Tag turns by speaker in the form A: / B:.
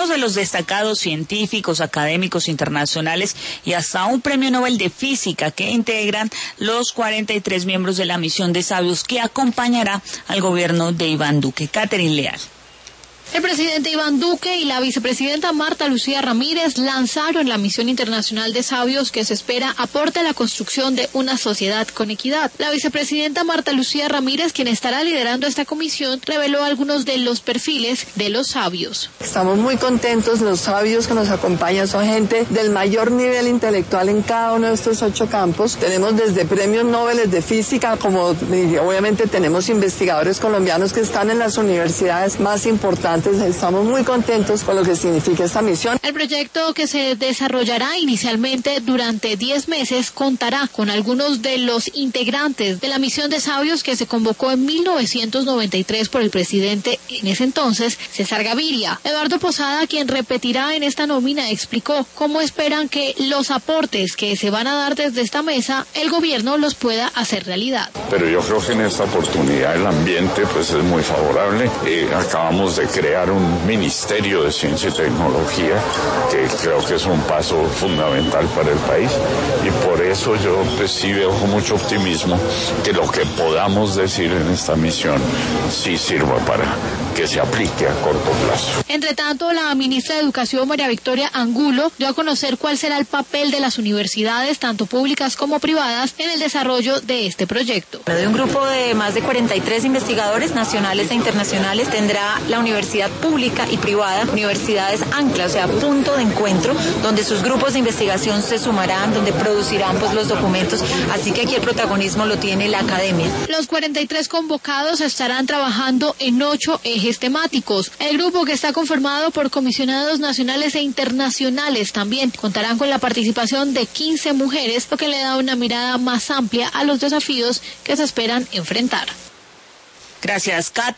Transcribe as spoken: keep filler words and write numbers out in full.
A: de los destacados científicos, académicos internacionales y hasta un premio Nobel de Física que integran los cuarenta y tres miembros de la misión de sabios que acompañará al gobierno de Iván Duque. Catherine Leal.
B: El presidente Iván Duque y la vicepresidenta Marta Lucía Ramírez lanzaron la misión internacional de sabios que se espera aporte a la construcción de una sociedad con equidad. La vicepresidenta Marta Lucía Ramírez, quien estará liderando esta comisión, reveló algunos de los perfiles de los sabios.
C: Estamos muy contentos, los sabios que nos acompañan son gente del mayor nivel intelectual en cada uno de estos ocho campos. Tenemos desde premios Nobel de Física, como obviamente tenemos investigadores colombianos que están en las universidades más importantes. Estamos muy contentos con lo que significa esta misión.
B: El proyecto, que se desarrollará inicialmente durante diez meses, contará con algunos de los integrantes de la misión de sabios que se convocó en mil novecientos noventa y tres por el presidente en ese entonces, César Gaviria. Eduardo Posada, quien repetirá en esta nómina, explicó cómo esperan que los aportes que se van a dar desde esta mesa, el gobierno los pueda hacer realidad.
D: Pero yo creo que en esta oportunidad el ambiente pues es muy favorable. Eh, acabamos de crear un ministerio de ciencia y tecnología que creo que es un paso fundamental para el país, y por eso yo pues, sí veo con mucho optimismo que lo que podamos decir en esta misión sí sirva para que se aplique a corto plazo.
B: Entre tanto, la ministra de Educación, María Victoria Angulo, dio a conocer cuál será el papel de las universidades, tanto públicas como privadas, en el desarrollo de este proyecto.
E: De un grupo de más de cuarenta y tres investigadores nacionales e internacionales tendrá la universidad pública y privada, universidades ancla, o sea, punto de encuentro, donde sus grupos de investigación se sumarán, donde producirán pues los documentos, así que aquí el protagonismo lo tiene la academia.
B: Los cuarenta y tres convocados estarán trabajando en ocho ejes temáticos. El grupo, que está conformado por comisionados nacionales e internacionales, también contarán con la participación de quince mujeres, lo que le da una mirada más amplia a los desafíos que se esperan enfrentar.
A: Gracias, Kat.